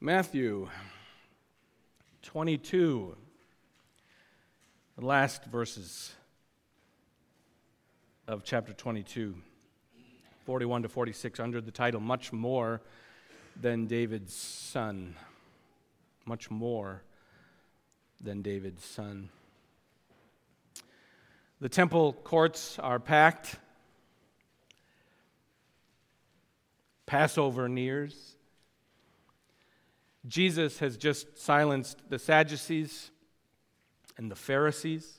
Matthew 22, the last verses of chapter 22, 41 to 46, under the title, Much More Than David's Son. Much more than David's son. The temple courts are packed. Passover nears. Jesus has just silenced the Sadducees and the Pharisees.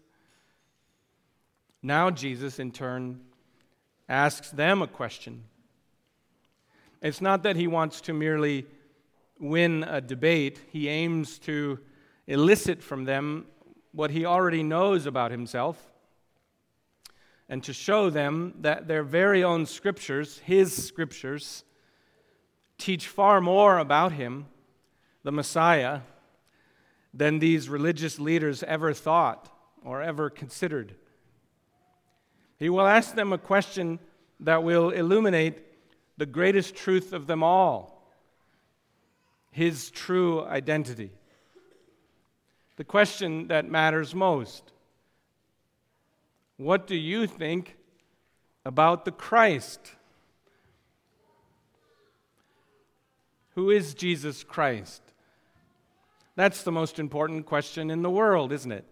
Now Jesus, in turn, asks them a question. It's not that he wants to merely win a debate. He aims to elicit from them what he already knows about himself and to show them that their very own scriptures, his scriptures, teach far more about him, the Messiah, than these religious leaders ever thought or ever considered. He will ask them a question that will illuminate the greatest truth of them all, his true identity. The question that matters most: what do you think about the Christ? Who is Jesus Christ? That's the most important question in the world, isn't it?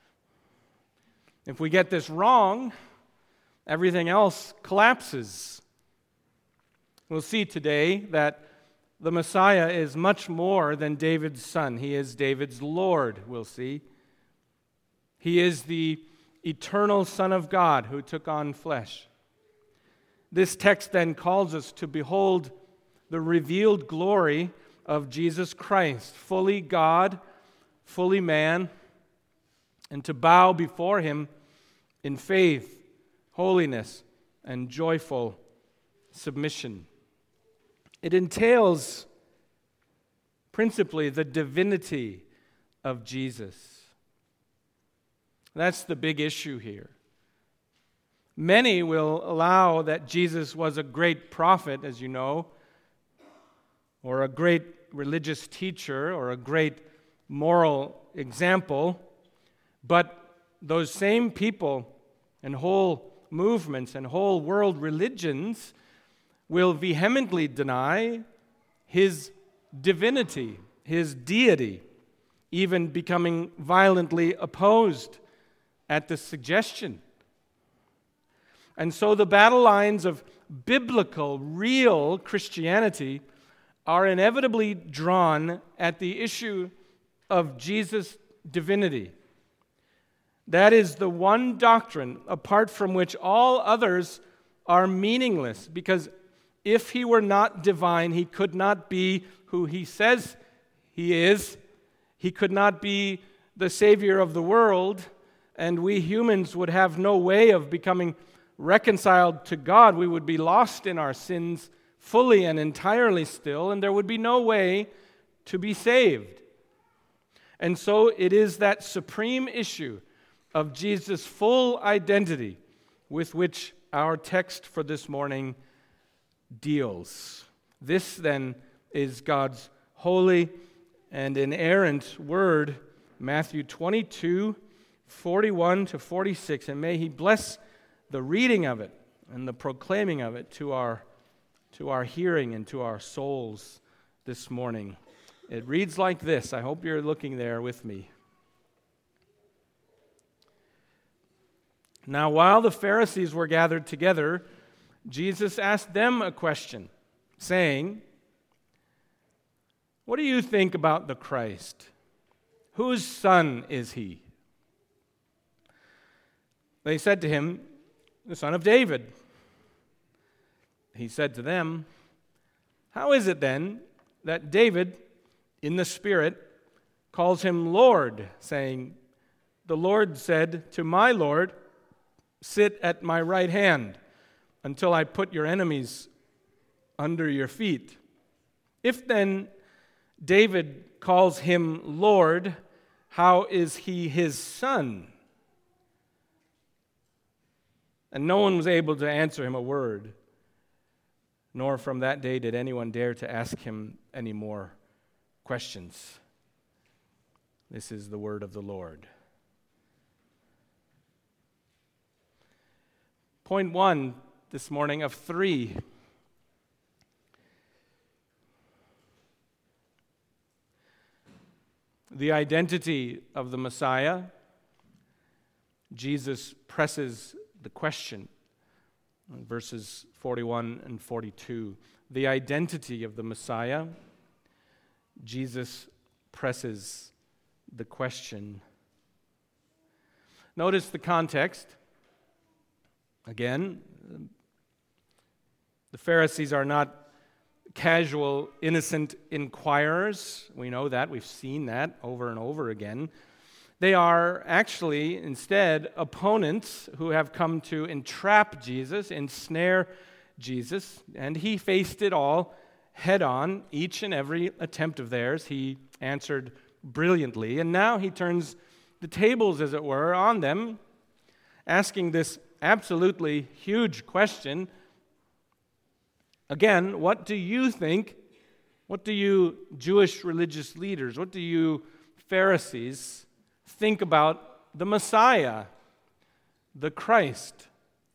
If we get this wrong, everything else collapses. We'll see today that the Messiah is much more than David's son. He is David's Lord, we'll see. He is the eternal Son of God who took on flesh. This text then calls us to behold the revealed glory of Jesus Christ, fully God, fully man, and to bow before him in faith, holiness, and joyful submission. It entails principally the divinity of Jesus. That's the big issue here. Many will allow that Jesus was a great prophet, as you know, or a great religious teacher, or a great moral example, but those same people and whole movements and whole world religions will vehemently deny his divinity, his deity, even becoming violently opposed at the suggestion. And so the battle lines of biblical, real Christianity are inevitably drawn at the issue of Jesus' divinity. That is the one doctrine apart from which all others are meaningless, because if he were not divine, he could not be who he says he is. He could not be the Savior of the world, and we humans would have no way of becoming reconciled to God. We would be lost in our sins fully and entirely still, and there would be no way to be saved. And so it is that supreme issue of Jesus' full identity with which our text for this morning deals. This, then, is God's holy and inerrant word, Matthew 22, 41 to 46, and may he bless the reading of it and the proclaiming of it to our hearing and to our souls this morning. It reads like this. I hope you're looking there with me. Now, while the Pharisees were gathered together, Jesus asked them a question, saying, "What do you think about the Christ? Whose son is he?" They said to him, "The son of David." He said to them, "How is it then that David, in the Spirit, calls him Lord, saying, 'The Lord said to my Lord, sit at my right hand until I put your enemies under your feet?' If then David calls him Lord, how is he his son?" And no one was able to answer him a word. Nor from that day did anyone dare to ask him any more questions. This is the word of the Lord. Point 1 this morning of 3. The identity of the Messiah. Jesus presses the question in verses 41 and 42. The identity of the Messiah. Jesus presses the question. Notice the context. Again, the Pharisees are not casual, innocent inquirers. We know that. We've seen that over and over again. They are actually, instead, opponents who have come to entrap Jesus, ensnare Jesus, and he faced it all head on. Each and every attempt of theirs, he answered brilliantly. And now he turns the tables, as it were, on them, asking this absolutely huge question. Again, what do you think? What do you Jewish religious leaders, what do you Pharisees think about the Messiah, the Christ?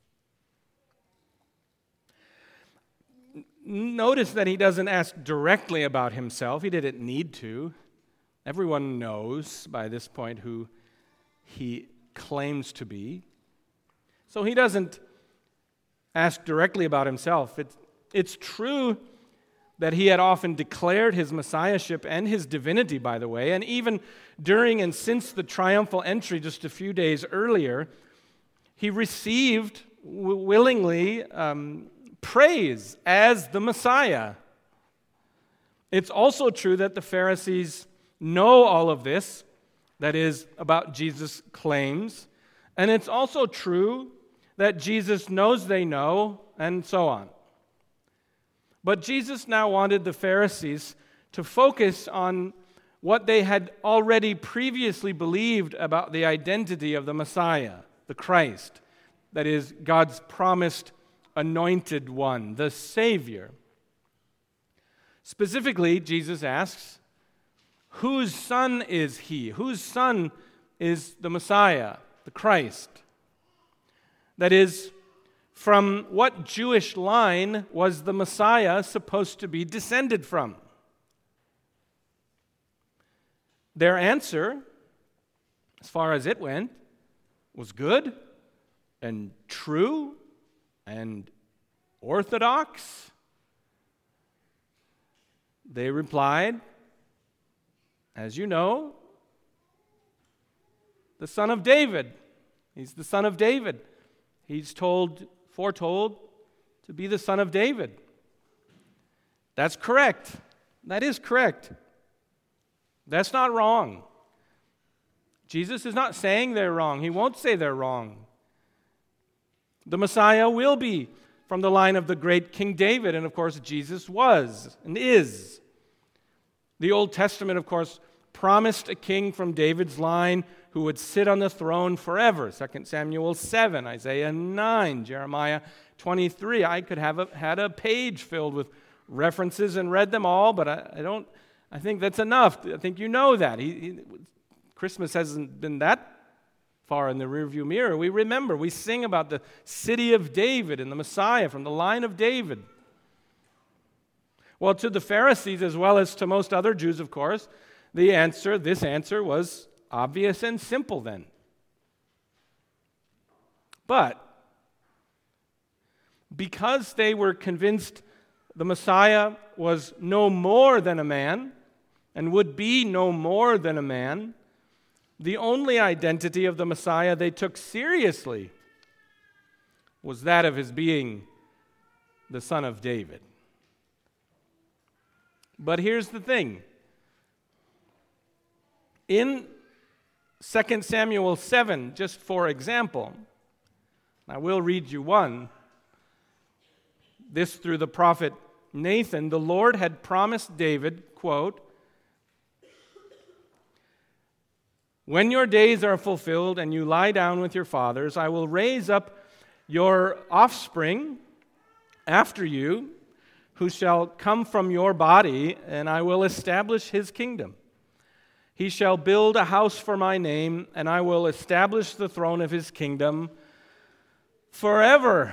Notice that he doesn't ask directly about himself. He didn't need to. Everyone knows by this point who he claims to be. So he doesn't ask directly about himself. It's true that he had often declared his messiahship and his divinity, by the way, and even during and since the triumphal entry just a few days earlier, he received willingly praise as the Messiah. It's also true that the Pharisees know all of this, that is, about Jesus' claims, and it's also true that Jesus knows they know, and so on. But Jesus now wanted the Pharisees to focus on what they had already previously believed about the identity of the Messiah, the Christ, that is, God's promised anointed one, the Savior. Specifically, Jesus asks, whose son is he? Whose son is the Messiah, the Christ? That is, from what Jewish line was the Messiah supposed to be descended from? Their answer, as far as it went, was good and true and orthodox. They replied, as you know, the son of David. He's the son of David. He's foretold to be the son of David. That's correct. That is correct. That's not wrong. Jesus is not saying they're wrong. He won't say they're wrong. The Messiah will be from the line of the great King David, and of course Jesus was and is. The Old Testament, of course, promised a king from David's line who would sit on the throne forever. 2 Samuel 7, Isaiah 9, Jeremiah 23. I could have had a page filled with references and read them all, but I think that's enough. I think you know that. Christmas hasn't been that far in the rearview mirror. We remember, we sing about the city of David and the Messiah from the line of David. Well, to the Pharisees, as well as to most other Jews, of course, this answer was obvious and simple then. But because they were convinced the Messiah was no more than a man and would be no more than a man, the only identity of the Messiah they took seriously was that of his being the son of David. But here's the thing. In 2 Samuel 7, just for example, I will read you one. This through the prophet Nathan, the Lord had promised David, quote, "When your days are fulfilled and you lie down with your fathers, I will raise up your offspring after you, who shall come from your body, and I will establish his kingdom. He shall build a house for my name, and I will establish the throne of his kingdom forever.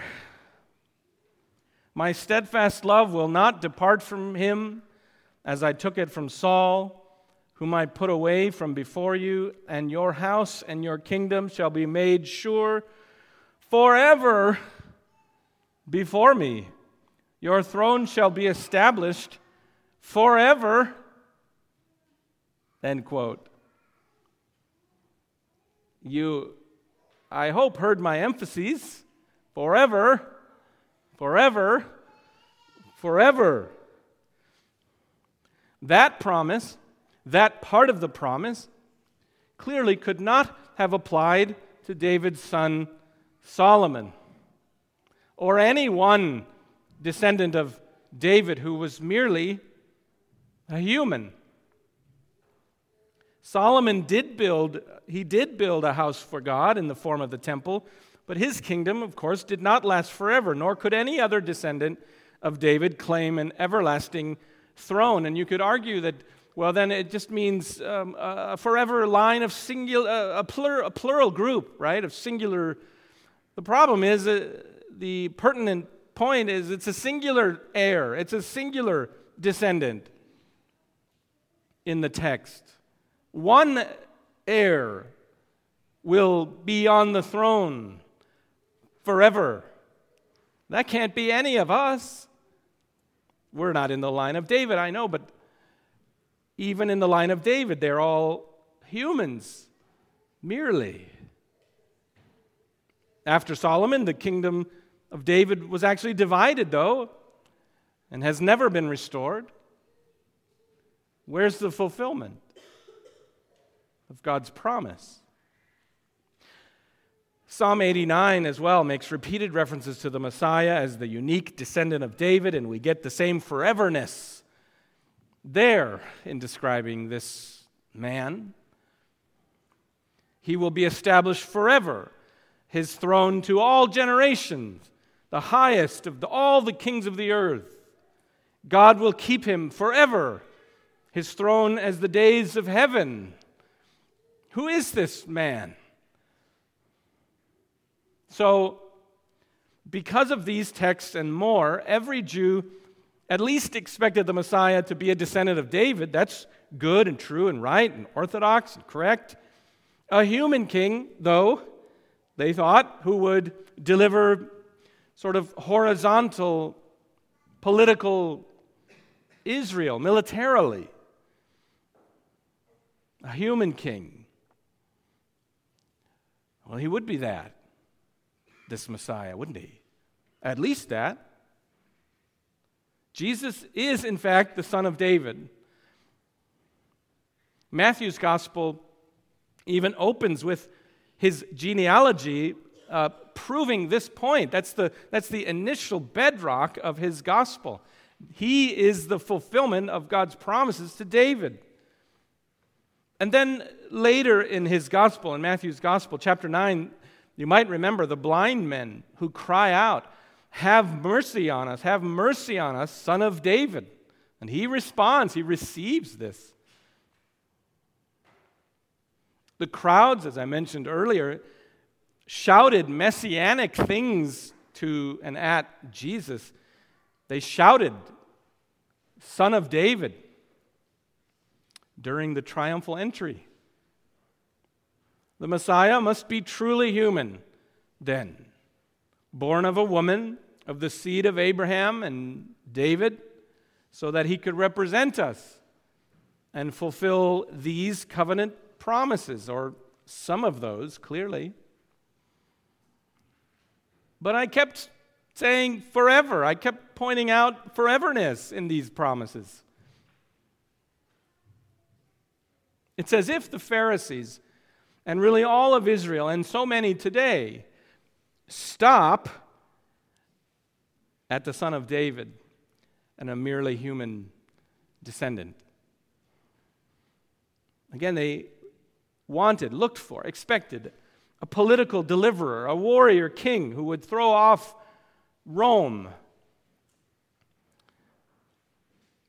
My steadfast love will not depart from him, as I took it from Saul, whom I put away from before you, and your house and your kingdom shall be made sure forever before me. Your throne shall be established forever. End quote. You, I hope, heard my emphases. Forever, forever, forever. That promise, that part of the promise, clearly could not have applied to David's son Solomon, or any one descendant of David who was merely a human. Solomon did build a house for God in the form of the temple, but his kingdom, of course, did not last forever, nor could any other descendant of David claim an everlasting throne. And you could argue that, well, then it just means a forever line of singular, a plural group, right, of singular. The problem is, the pertinent point is it's a singular heir, it's a singular descendant in the text. One heir will be on the throne forever. That can't be any of us. We're not in the line of David, I know, but even in the line of David, they're all humans, merely. After Solomon, the kingdom of David was actually divided, though, and has never been restored. Where's the fulfillment of God's promise? Psalm 89 as well makes repeated references to the Messiah as the unique descendant of David, and we get the same foreverness there in describing this man. He will be established forever, his throne to all generations, the highest of all the kings of the earth. God will keep him forever, his throne as the days of heaven. Who is this man? So, because of these texts and more, every Jew at least expected the Messiah to be a descendant of David. That's good and true and right and orthodox and correct. A human king, though, they thought, who would deliver sort of horizontal political Israel militarily. A human king. Well, he would be that, this Messiah, wouldn't he? At least that. Jesus is, in fact, the son of David. Matthew's gospel even opens with his genealogy proving this point. That's the initial bedrock of his gospel. He is the fulfillment of God's promises to David. And then later in his gospel, in Matthew's gospel, chapter 9, you might remember the blind men who cry out, "Have mercy on us, have mercy on us, Son of David." And he responds, he receives this. The crowds, as I mentioned earlier, shouted messianic things to and at Jesus. They shouted, "Son of David," during the triumphal entry. The Messiah must be truly human, then, born of a woman, of the seed of Abraham and David, so that he could represent us and fulfill these covenant promises, or some of those, clearly. But I kept saying forever. I kept pointing out foreverness in these promises. It's as if the Pharisees, and really all of Israel, and so many today, stop at the Son of David and a merely human descendant. Again, they wanted, looked for, expected a political deliverer, a warrior king who would throw off Rome.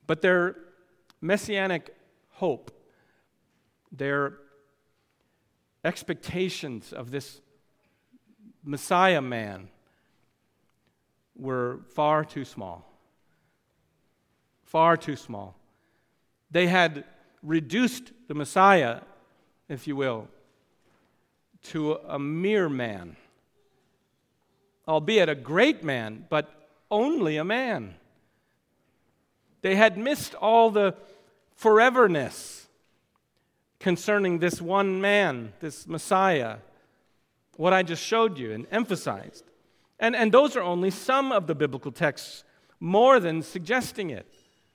But their messianic hope, their expectations of this Messiah man were far too small. Far too small. They had reduced the Messiah, if you will, to a mere man, albeit a great man, but only a man. They had missed all the foreverness concerning this one man, this Messiah, what I just showed you and emphasized. And those are only some of the biblical texts, more than suggesting it.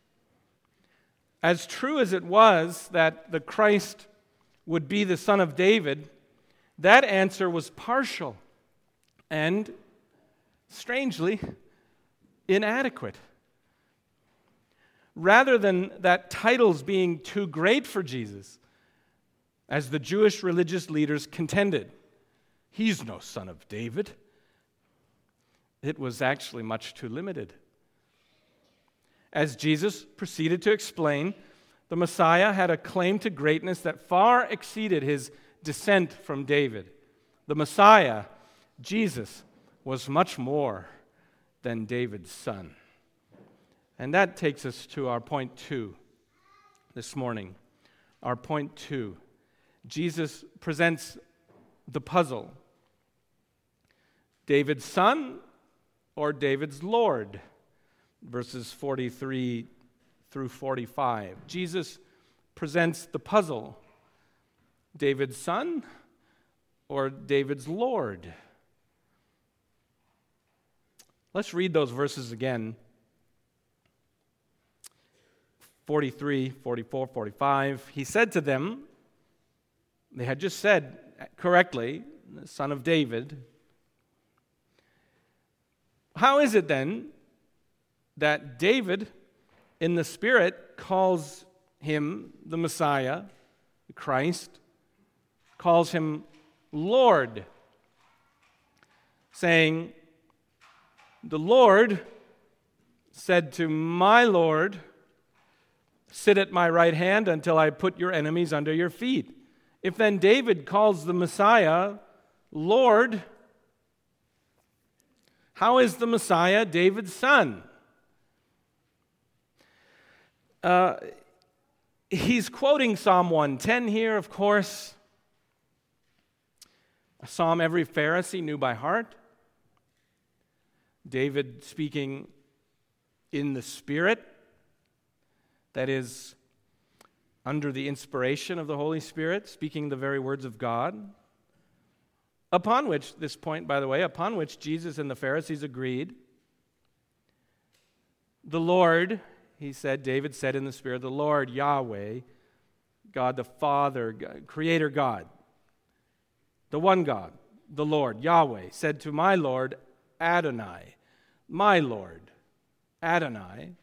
As true as it was that the Christ would be the son of David, that answer was partial and, strangely, inadequate. Rather than that titles being too great for Jesus, as the Jewish religious leaders contended, he's no son of David. It was actually much too limited. As Jesus proceeded to explain, the Messiah had a claim to greatness that far exceeded his descent from David. The Messiah, Jesus, was much more than David's son. And that takes us to our point 2 this morning. Our point 2. Jesus presents the puzzle. David's son or David's Lord? Verses 43 through 45. Jesus presents the puzzle. David's son or David's Lord? Let's read those verses again. 43, 44, 45. He said to them, they had just said correctly, the son of David. How is it then that David, in the Spirit, calls him the Messiah, Christ, calls him Lord, saying, the Lord said to my Lord, sit at my right hand until I put your enemies under your feet. If then David calls the Messiah Lord, how is the Messiah David's son? He's quoting Psalm 110 here, of course, a psalm every Pharisee knew by heart. David speaking in the Spirit, that is, under the inspiration of the Holy Spirit, speaking the very words of God, upon which, this point, by the way, upon which Jesus and the Pharisees agreed. The Lord, he said, David said in the Spirit, the Lord, Yahweh, God the Father, Creator God, the one God, the Lord, Yahweh, said to my Lord, Adonai, my Lord, Adonai,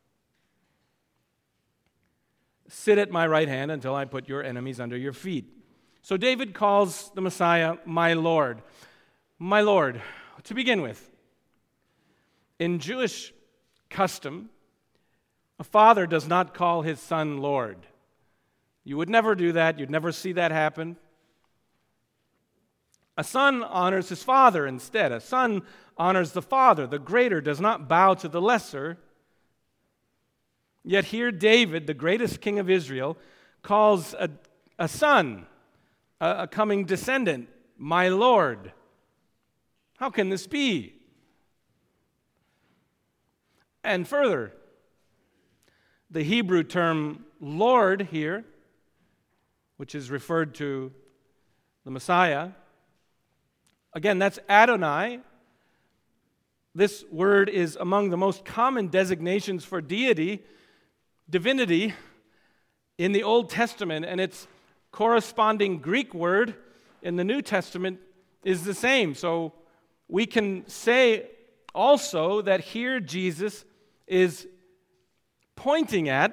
sit at my right hand until I put your enemies under your feet. So David calls the Messiah my Lord. My Lord, to begin with, in Jewish custom, a father does not call his son Lord. You would never do that. You'd never see that happen. A son honors his father instead. A son honors the father. The greater does not bow to the lesser. Yet here David, the greatest king of Israel, calls a son, a coming descendant, my Lord. How can this be? And further, the Hebrew term Lord here, which is referred to the Messiah, again, that's Adonai. This word is among the most common designations for divinity, in the Old Testament, and its corresponding Greek word in the New Testament is the same. So we can say also that here Jesus is pointing at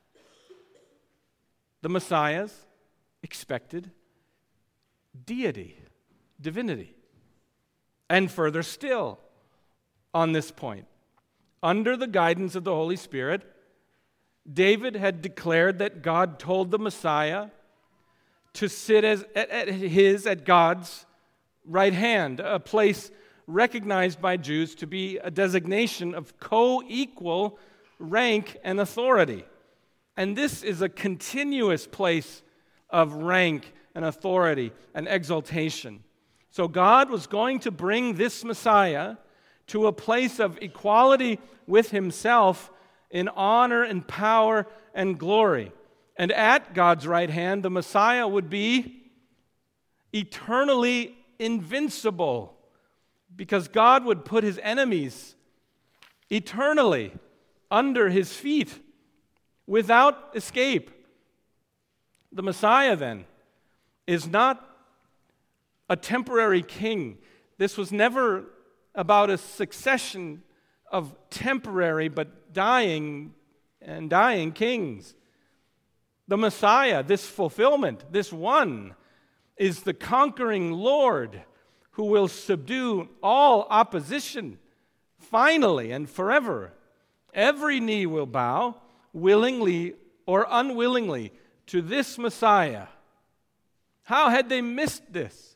the Messiah's expected deity, divinity. And further still, on this point, under the guidance of the Holy Spirit, David had declared that God told the Messiah to sit at God's right hand, a place recognized by Jews to be a designation of co-equal rank and authority. And this is a continuous place of rank and authority and exaltation. So God was going to bring this Messiah to a place of equality with himself in honor and power and glory. And at God's right hand, the Messiah would be eternally invincible, because God would put his enemies eternally under his feet without escape. The Messiah, then, is not a temporary king. This was never about a succession of temporary but dying kings. The Messiah, this fulfillment, this one, is the conquering Lord who will subdue all opposition finally and forever. Every knee will bow, willingly or unwillingly, to this Messiah. How had they missed this?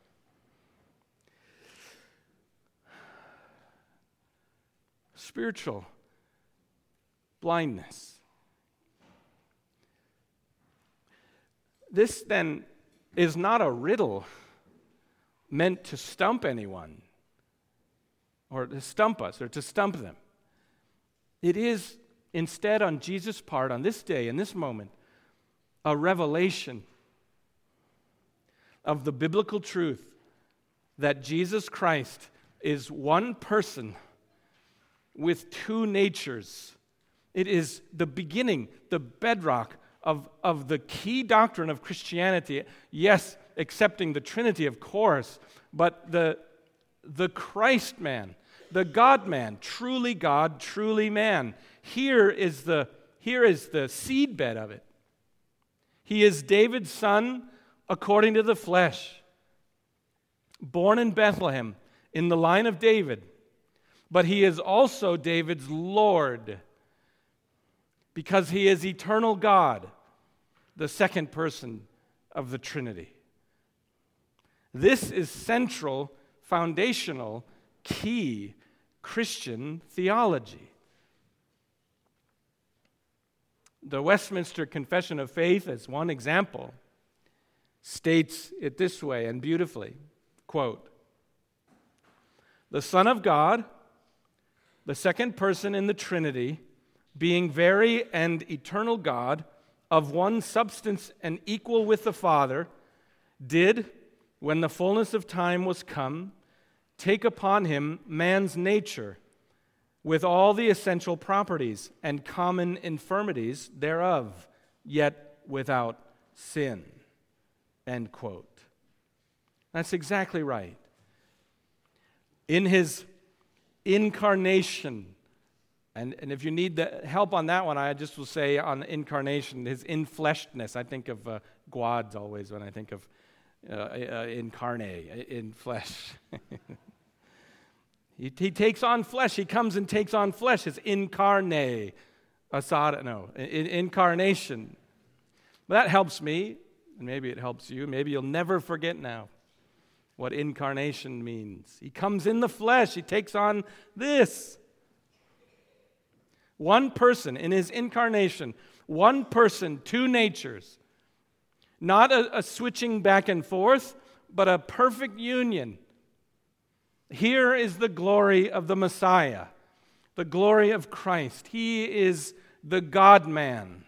Spiritual blindness. This then is not a riddle meant to stump anyone or to stump us or to stump them. It is instead, on Jesus' part, on this day, in this moment, a revelation of the biblical truth that Jesus Christ is one person with two natures. It is the beginning, the bedrock of the key doctrine of Christianity. Yes, accepting the Trinity, of course, but the Christ man, the God man, truly God, truly man. Here is the seedbed of it. He is David's son according to the flesh, born in Bethlehem in the line of David, but he is also David's Lord because he is eternal God, the second person of the Trinity. This is central, foundational, key Christian theology. The Westminster Confession of Faith, as one example, states it this way and beautifully, quote, "The Son of God, the second person in the Trinity, being very and eternal God, of one substance and equal with the Father, did, when the fullness of time was come, take upon him man's nature, with all the essential properties and common infirmities thereof, yet without sin." End quote. That's exactly right. In his incarnation, and if you need the help on that one, I just will say on incarnation, his infleshedness. I think of Guads always when I think of incarne, in flesh. He takes on flesh. He comes and takes on flesh. His incarnation. But that helps me, and maybe it helps you. Maybe you'll never forget now what incarnation means. He comes in the flesh. He takes on this. One person in his incarnation. One person, two natures. Not a switching back and forth, but a perfect union. Here is the glory of the Messiah, the glory of Christ. He is the God-man.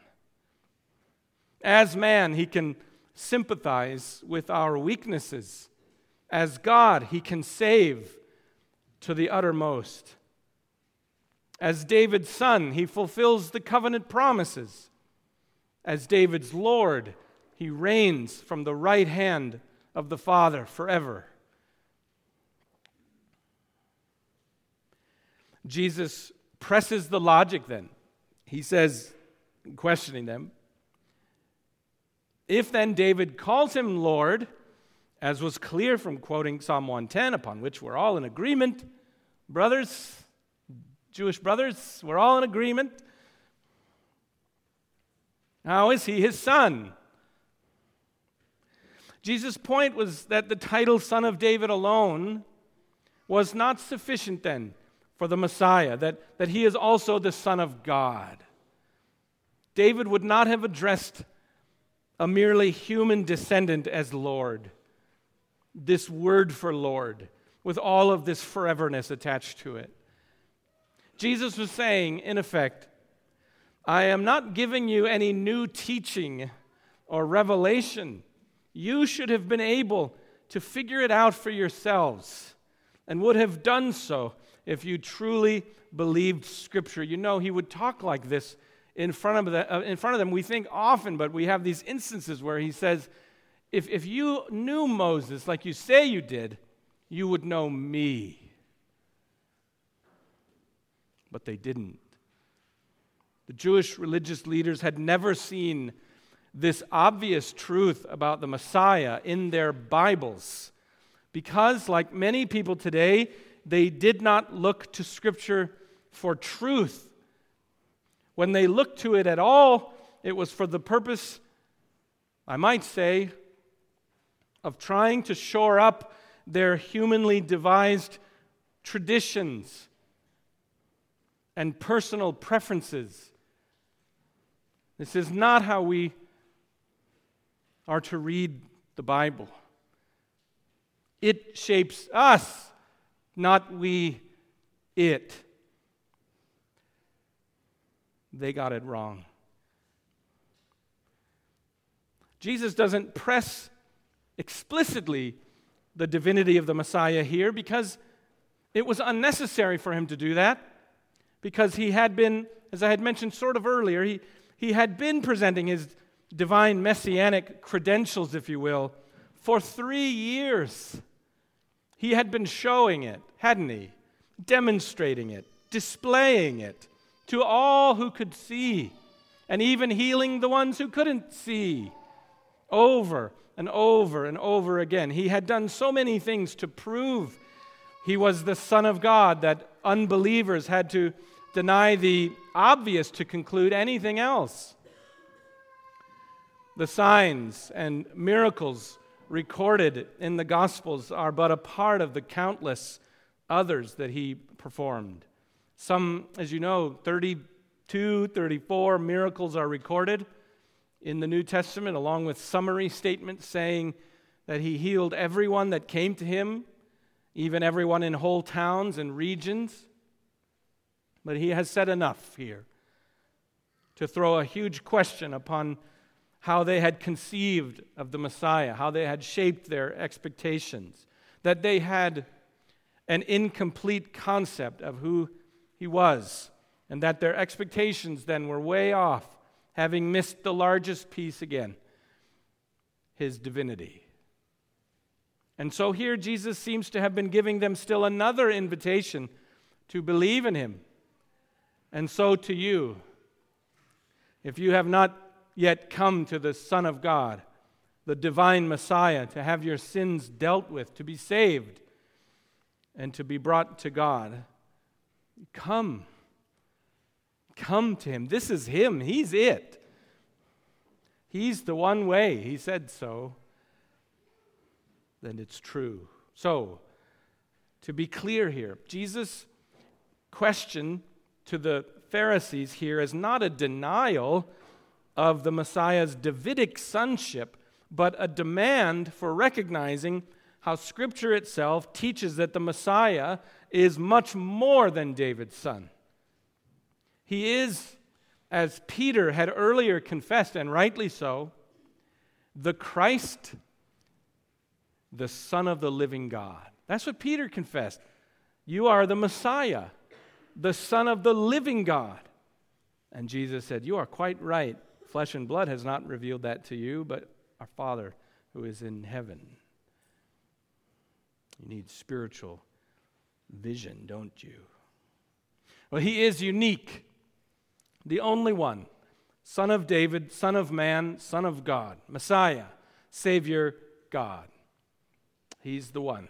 As man, he can sympathize with our weaknesses. As God, he can save to the uttermost. As David's son, he fulfills the covenant promises. As David's Lord, he reigns from the right hand of the Father forever. Jesus presses the logic then. He says, questioning them, "If then David calls him Lord, as was clear from quoting Psalm 110, upon which we're all in agreement, brothers, Jewish brothers, we're all in agreement. How is he his son? Jesus' point was that the title Son of David alone was not sufficient then for the Messiah, that he is also the Son of God. David would not have addressed a merely human descendant as Lord, this word for Lord, with all of this foreverness attached to it. Jesus was saying, in effect, I am not giving you any new teaching or revelation. You should have been able to figure it out for yourselves and would have done so if you truly believed Scripture. You know, he would talk like this in front of them. We think often, but we have these instances where he says, if you knew Moses like you say you did, you would know me. But they didn't. The Jewish religious leaders had never seen this obvious truth about the Messiah in their Bibles because, like many people today, they did not look to Scripture for truth. When they looked to it at all, it was for the purpose, I might say, of trying to shore up their humanly devised traditions and personal preferences. This is not how we are to read the Bible. It shapes us, not we it. They got it wrong. Jesus doesn't press explicitly the divinity of the Messiah here because it was unnecessary for him to do that, because he had been, as I had mentioned sort of earlier, he had been presenting his divine messianic credentials, if you will, for 3 years. He had been showing it, hadn't he? Demonstrating it, displaying it to all who could see, and even healing the ones who couldn't see, over and over and over again. He had done so many things to prove he was the Son of God that unbelievers had to deny the obvious to conclude anything else. The signs and miracles recorded in the Gospels are but a part of the countless others that he performed. Some, as you know, 32, 34 miracles are recorded in the New Testament, along with summary statements saying that he healed everyone that came to him, even everyone in whole towns and regions. But he has said enough here to throw a huge question upon how they had conceived of the Messiah, how they had shaped their expectations, that they had an incomplete concept of who he was, and that their expectations then were way off, having missed the largest piece again, his divinity. And so here Jesus seems to have been giving them still another invitation to believe in him. And so to you, if you have not yet come to the Son of God, the divine Messiah, to have your sins dealt with, to be saved, and to be brought to God, come. Come to him. This is him. He's it. He's the one way. He said so. Then it's true. So, to be clear here, Jesus' question to the Pharisees here is not a denial of the Messiah's Davidic sonship, but a demand for recognizing how Scripture itself teaches that the Messiah is much more than David's son. He is, as Peter had earlier confessed, and rightly so, the Christ, the Son of the living God. That's what Peter confessed. You are the Messiah, the Son of the living God. And Jesus said, you are quite right. Flesh and blood has not revealed that to you, but our Father who is in heaven. You need spiritual vision, don't you? Well, he is unique. The only one. Son of David, Son of man, Son of God. Messiah, Savior, God. He's the one.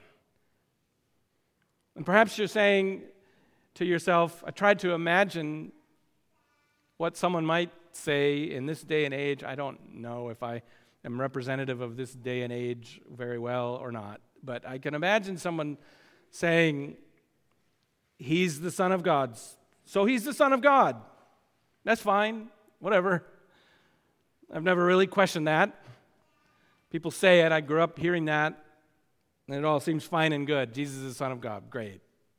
And perhaps you're saying to yourself, I tried to imagine what someone might say in this day and age, I don't know if I am representative of this day and age very well or not, but I can imagine someone saying, he's the Son of God, so he's the Son of God. That's fine, whatever. I've never really questioned that. People say it, I grew up hearing that, and it all seems fine and good. Jesus is the Son of God, great.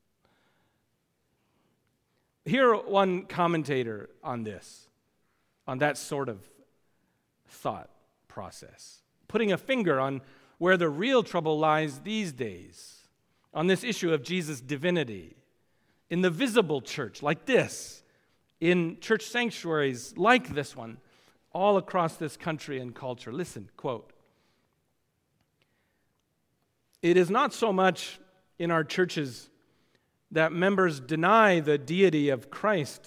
Hear one commentator on this, on that sort of thought process, putting a finger on where the real trouble lies these days, on this issue of Jesus' divinity, in the visible church like this, in church sanctuaries like this one, all across this country and culture. Listen, quote, "It is not so much in our churches that members deny the deity of Christ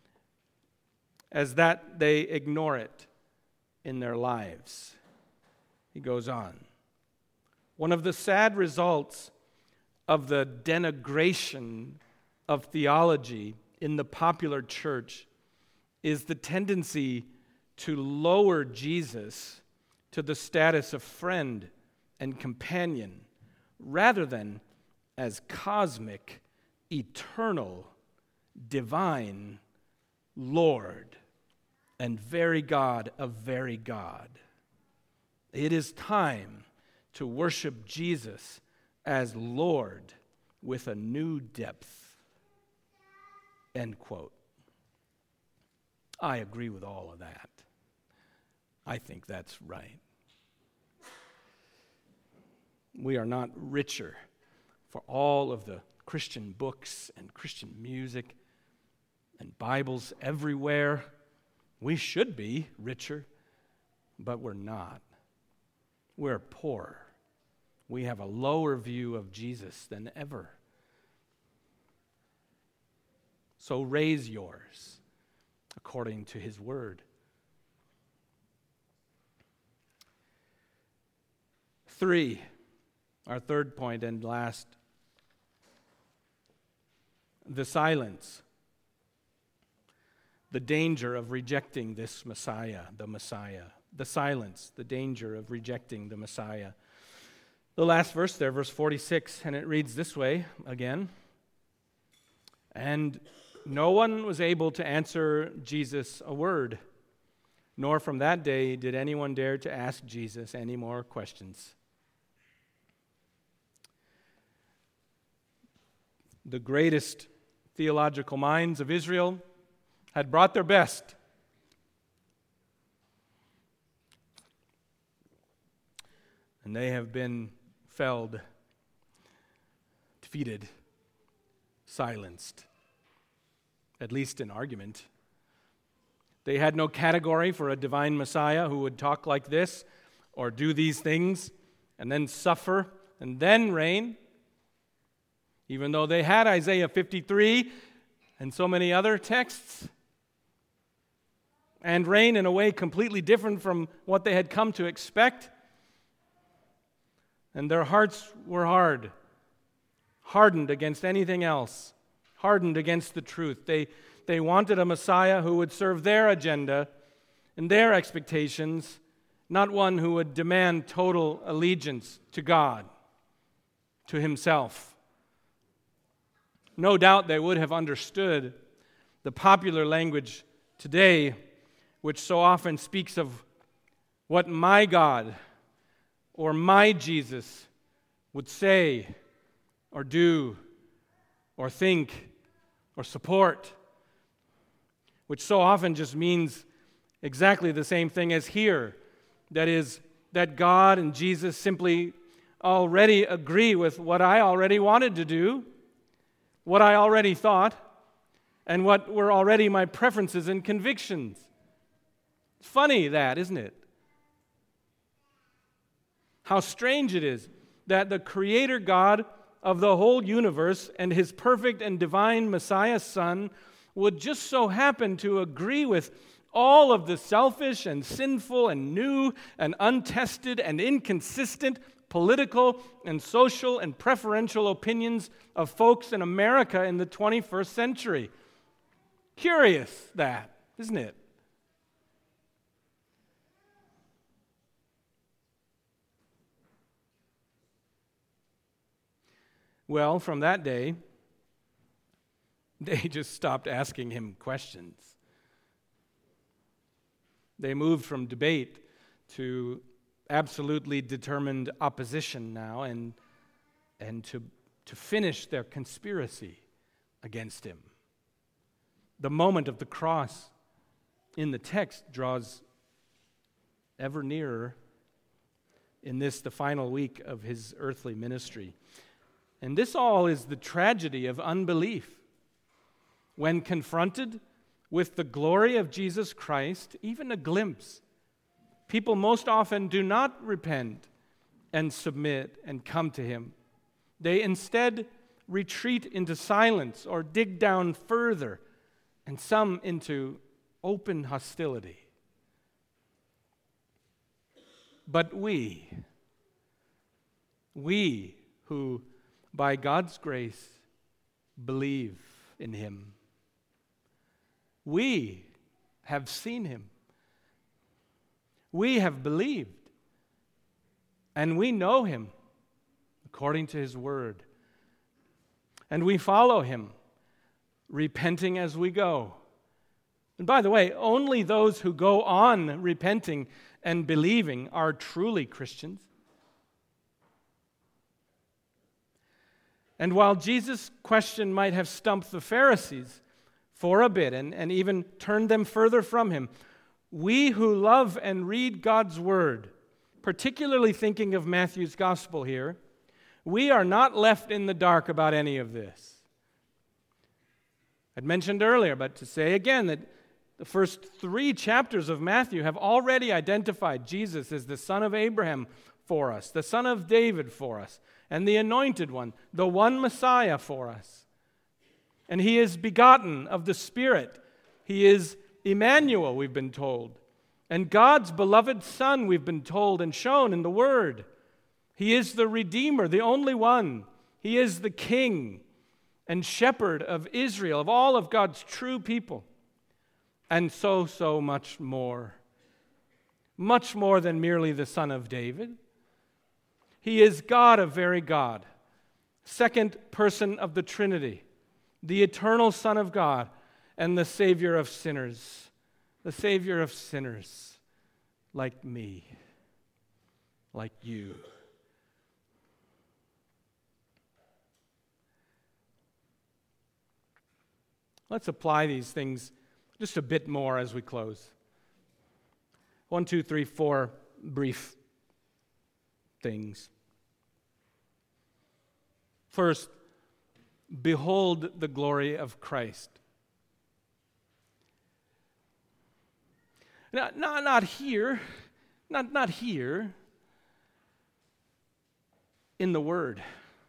as that they ignore it in their lives." He goes on. "One of the sad results of the denigration of theology in the popular church is the tendency to lower Jesus to the status of friend and companion rather than as cosmic, eternal, divine Lord and very God of very God. It is time to worship Jesus as Lord with a new depth." End quote. I agree with all of that. I think that's right. We are not richer for all of the Christian books and Christian music and Bibles everywhere. We should be richer, but we're not. We're poor. We have a lower view of Jesus than ever. So raise yours according to his word. 3, our third point and last, the silence, the danger of rejecting this Messiah, the Messiah. The silence, the danger of rejecting the Messiah. The last verse there, verse 46, and it reads this way again. "And no one was able to answer Jesus a word, nor from that day did anyone dare to ask Jesus any more questions." The greatest theological minds of Israel had brought their best. And they have been felled, defeated, silenced, at least in argument. They had no category for a divine Messiah who would talk like this or do these things and then suffer and then reign, even though they had Isaiah 53 and so many other texts, and reign in a way completely different from what they had come to expect. And their hearts were hardened against anything else, hardened against the truth. They wanted a Messiah who would serve their agenda and their expectations, not one who would demand total allegiance to God, to himself. No doubt they would have understood the popular language today, which so often speaks of what my God or my Jesus would say or do or think or support, which so often just means exactly the same thing as here. That is, that God and Jesus simply already agree with what I already wanted to do, what I already thought, and what were already my preferences and convictions. It's funny that, isn't it? How strange it is that the Creator God of the whole universe and his perfect and divine Messiah Son would just so happen to agree with all of the selfish and sinful and new and untested and inconsistent political and social and preferential opinions of folks in America in the 21st century. Curious that, isn't it? Well, from that day, they just stopped asking him questions. They moved from debate to absolutely determined opposition now and to finish their conspiracy against him. The moment of the cross in the text draws ever nearer in this, the final week of his earthly ministry. And this all is the tragedy of unbelief. When confronted with the glory of Jesus Christ, even a glimpse, people most often do not repent and submit and come to him. They instead retreat into silence or dig down further, and some into open hostility. But we who by God's grace believe in him, we have seen him. We have believed, and we know him according to his word. And we follow him, repenting as we go. And by the way, only those who go on repenting and believing are truly Christians. And while Jesus' question might have stumped the Pharisees for a bit and even turned them further from him, we who love and read God's word, particularly thinking of Matthew's gospel here, we are not left in the dark about any of this. I'd mentioned earlier, but to say again that the first 3 chapters of Matthew have already identified Jesus as the son of Abraham for us, the son of David for us, and the anointed one, the one Messiah for us. And he is begotten of the Spirit. He is Emmanuel, we've been told. And God's beloved Son, we've been told and shown in the Word. He is the Redeemer, the only one. He is the King and Shepherd of Israel, of all of God's true people. And so much more. Much more than merely the Son of David. He is God of very God, second person of the Trinity, the eternal Son of God, and the Savior of sinners. The Savior of sinners like me, like you. Let's apply these things just a bit more as we close. 1, 2, 3, 4 brief things. First, behold the glory of Christ. Not here, not here, in the Word.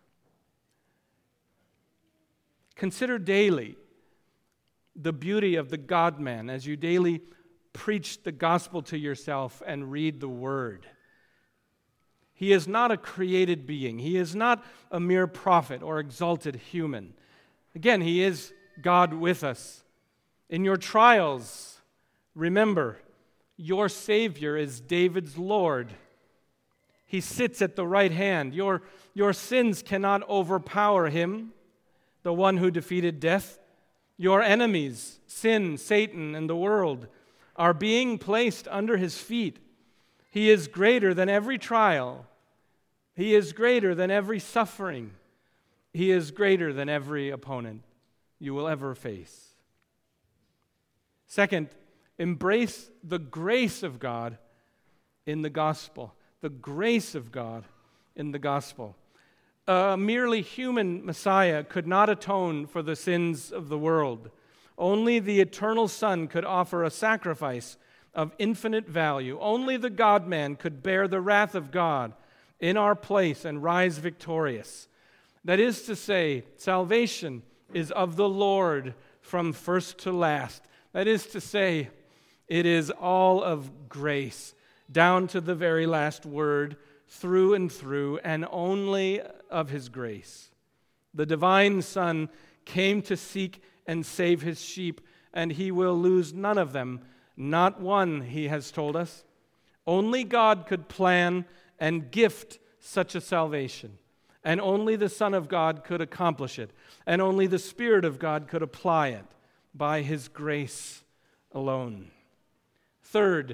Consider daily the beauty of the God-man as you daily preach the gospel to yourself and read the Word. He is not a created being. He is not a mere prophet or exalted human. Again, he is God with us. In your trials, remember, your Savior is David's Lord. He sits at the right hand. Your sins cannot overpower him, the one who defeated death. Your enemies, sin, Satan, and the world, are being placed under his feet. He is greater than every trial. He is greater than every suffering. He is greater than every opponent you will ever face. Second, embrace the grace of God in the gospel. The grace of God in the gospel. A merely human Messiah could not atone for the sins of the world. Only the eternal Son could offer a sacrifice of infinite value. Only the God-man could bear the wrath of God in our place and rise victorious. That is to say, salvation is of the Lord from first to last. That is to say, it is all of grace, down to the very last word, through and through, and only of his grace. The divine Son came to seek and save his sheep, and he will lose none of them, not one, he has told us. Only God could plan and gift such a salvation. And only the Son of God could accomplish it. And only the Spirit of God could apply it by His grace alone. Third,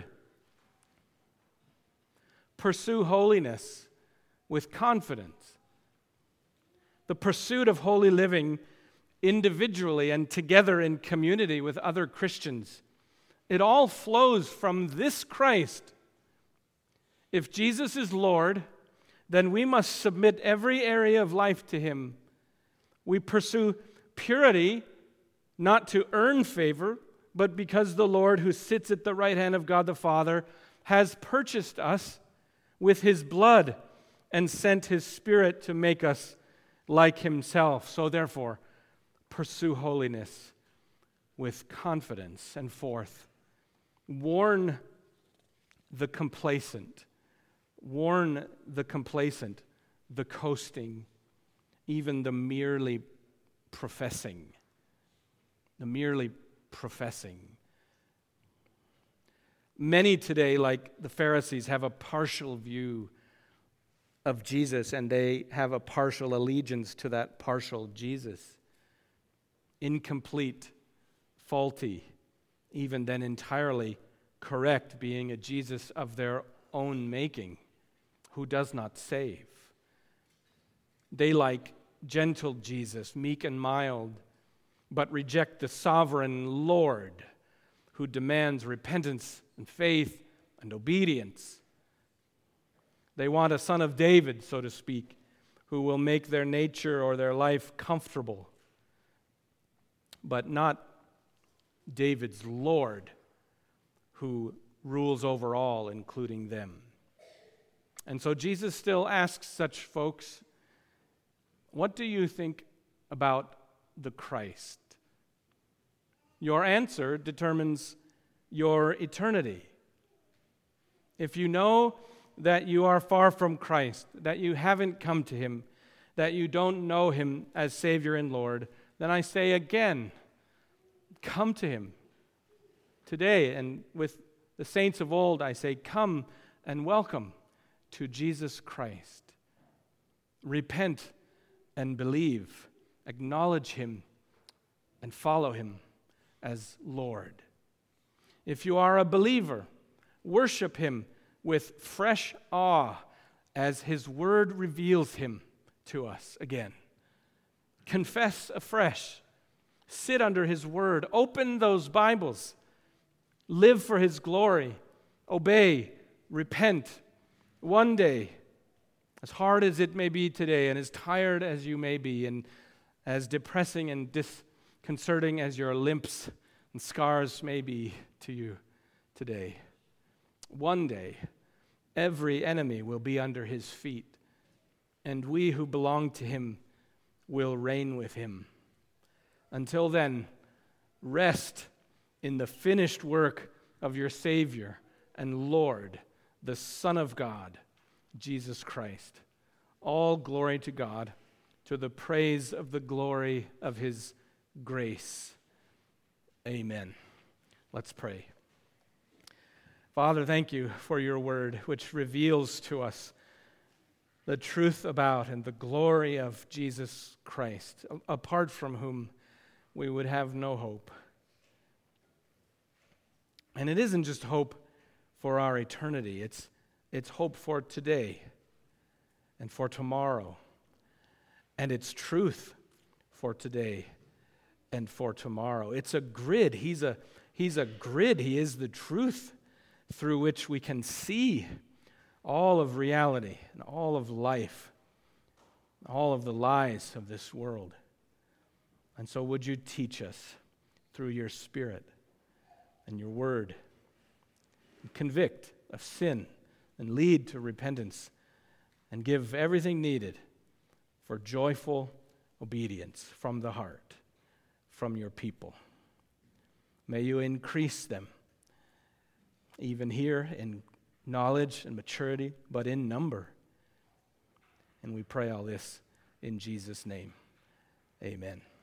pursue holiness with confidence. The pursuit of holy living individually and together in community with other Christians, it all flows from this Christ. If Jesus is Lord, then we must submit every area of life to Him. We pursue purity not to earn favor, but because the Lord who sits at the right hand of God the Father has purchased us with His blood and sent His Spirit to make us like Himself. So therefore, pursue holiness with confidence. And fourth, warn the complacent. Warn the complacent, the coasting, even the merely professing. The merely professing. Many today, like the Pharisees, have a partial view of Jesus, and they have a partial allegiance to that partial Jesus. Incomplete, faulty, even then entirely correct, being a Jesus of their own making, who does not save. They like gentle Jesus, meek and mild, but reject the sovereign Lord who demands repentance and faith and obedience. They want a son of David, so to speak, who will make their nature or their life comfortable, but not David's Lord who rules over all, including them. And so Jesus still asks such folks, what do you think about the Christ? Your answer determines your eternity. If you know that you are far from Christ, that you haven't come to Him, that you don't know Him as Savior and Lord, then I say again, come to Him today. And with the saints of old, I say, come and welcome to Jesus Christ. Repent and believe. Acknowledge Him and follow Him as Lord. If you are a believer, worship Him with fresh awe as His Word reveals Him to us again. Confess afresh. Sit under His Word. Open those Bibles. Live for His glory. Obey. Repent. One day, as hard as it may be today, and as tired as you may be, and as depressing and disconcerting as your limps and scars may be to you today, one day, every enemy will be under His feet, and we who belong to Him will reign with Him. Until then, rest in the finished work of your Savior and Lord, the Son of God, Jesus Christ. All glory to God, to the praise of the glory of His grace. Amen. Let's pray. Father, thank You for Your word, which reveals to us the truth about and the glory of Jesus Christ, apart from whom we would have no hope. And it isn't just hope for our eternity, it's hope for today and for tomorrow. And it's truth for today and for tomorrow. It's a grid. He's a grid. He is the truth through which we can see all of reality and all of life, all of the lies of this world. And so would You teach us through Your Spirit and Your word, and convict of sin and lead to repentance, and give everything needed for joyful obedience from the heart, from Your people. May You increase them, even here in knowledge and maturity, but in number. And we pray all this in Jesus' name. Amen.